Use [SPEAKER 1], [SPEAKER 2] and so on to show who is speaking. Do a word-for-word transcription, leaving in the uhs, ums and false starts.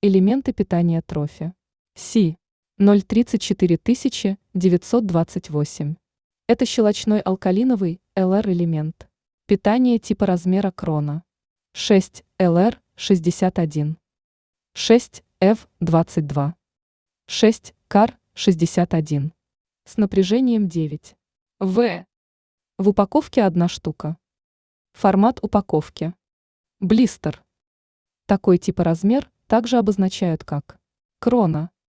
[SPEAKER 1] Элементы питания трофи. Си. ноль тридцать четыре тысячи девятьсот двадцать восемь. Это щелочной алкалиновый эл эр элемент. Питание типа размера крона. шесть эл эр шестьдесят один. шесть эф двадцать два. шесть кар шестьдесят один. С напряжением девять вэ. В упаковке одна штука. Формат упаковки. Блистер. Такой тип и размер также обозначают как крона.